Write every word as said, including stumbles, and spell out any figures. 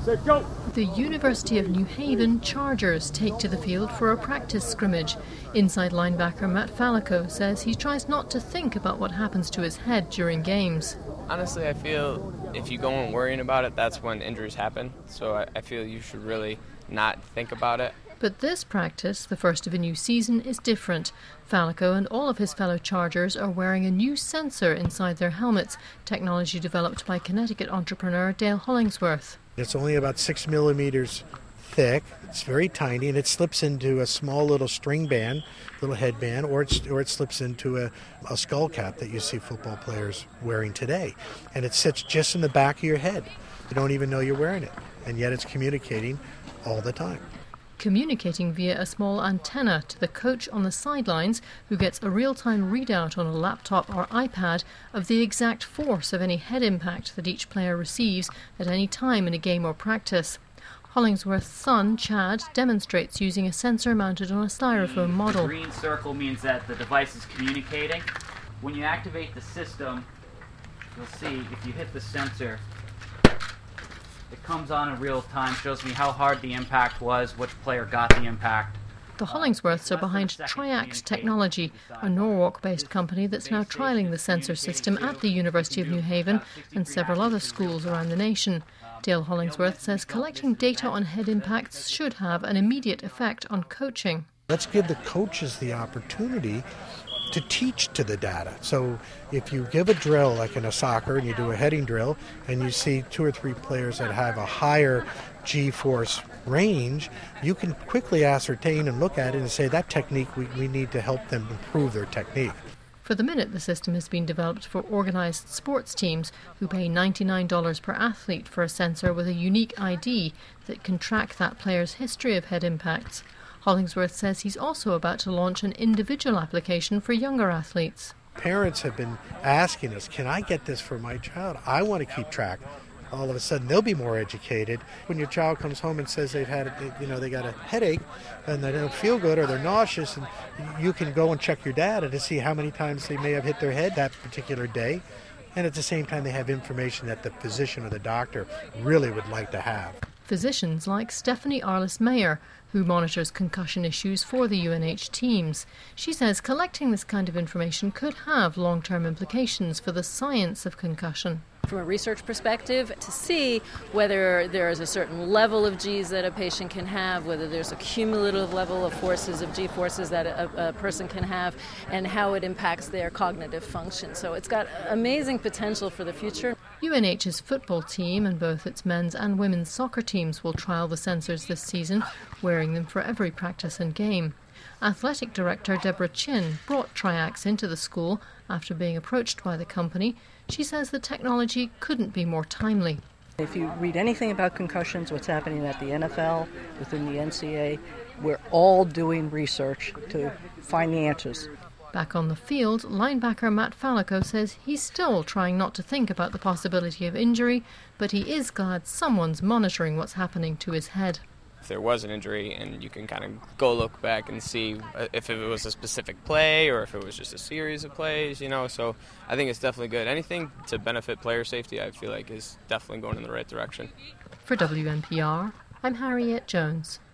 Set, go! The University of New Haven Chargers take to the field for a practice scrimmage. Inside linebacker Matt Fallico says he tries not to think about what happens to his head during games. Honestly, I feel if you go on worrying about it, that's when injuries happen. So I, I feel you should really not think about it. But this practice, the first of a new season, is different. Fallico and all of his fellow Chargers are wearing a new sensor inside their helmets, technology developed by Connecticut entrepreneur Dale Hollingsworth. It's only about six millimeters thick. It's very tiny, and it slips into a small little string band, little headband, or it's, or it slips into a, a skull cap that you see football players wearing today. And it sits just in the back of your head. You don't even know you're wearing it, and yet it's communicating all the time. Communicating via a small antenna to the coach on the sidelines, who gets a real-time readout on a laptop or iPad of the exact force of any head impact that each player receives at any time in a game or practice. Hollingsworth's son, Chad, demonstrates using a sensor mounted on a styrofoam model. The green circle means that the device is communicating. When you activate the system, you'll see if you hit the sensor, it comes on in real time, shows me how hard the impact was, which player got the impact. The Hollingsworths are behind Triax Technology, a Norwalk-based company that's now trialling the sensor system at the University of New Haven and several other schools around the nation. Dale Hollingsworth says collecting data on head impacts should have an immediate effect on coaching. Let's give the coaches the opportunity to teach to the data. So if you give a drill like in a soccer and you do a heading drill and you see two or three players that have a higher G-force range, you can quickly ascertain and look at it and say that technique, we, we need to help them improve their technique. For the minute, the system has been developed for organised sports teams who pay ninety-nine dollars per athlete for a sensor with a unique I D that can track that player's history of head impacts. Hollingsworth says he's also about to launch an individual application for younger athletes. Parents have been asking us, can I get this for my child? I want to keep track. All of a sudden, they'll be more educated. When your child comes home and says they've had, a, you know, they got a headache and they don't feel good or they're nauseous, and you can go and check your data to see how many times they may have hit their head that particular day. And at the same time, they have information that the physician or the doctor really would like to have. Physicians like Stephanie Arliss-Mayer, who monitors concussion issues for the U N H teams. She says collecting this kind of information could have long-term implications for the science of concussion. From a research perspective, to see whether there is a certain level of G's that a patient can have, whether there's a cumulative level of forces, of G forces that a, a person can have, and how it impacts their cognitive function. So it's got amazing potential for the future. U N H's football team and both its men's and women's soccer teams will trial the sensors this season, wearing them for every practice and game. Athletic director Deborah Chin brought Triax into the school after being approached by the company. She says the technology couldn't be more timely. If you read anything about concussions, what's happening at the N F L, within the N C A A, we're all doing research to find the answers. Back on the field, linebacker Matt Fallico says he's still trying not to think about the possibility of injury, but he is glad someone's monitoring what's happening to his head. If there was an injury, and you can kind of go look back and see if it was a specific play or if it was just a series of plays, you know, so I think it's definitely good. Anything to benefit player safety, I feel like, is definitely going in the right direction. For W N P R, I'm Harriet Jones.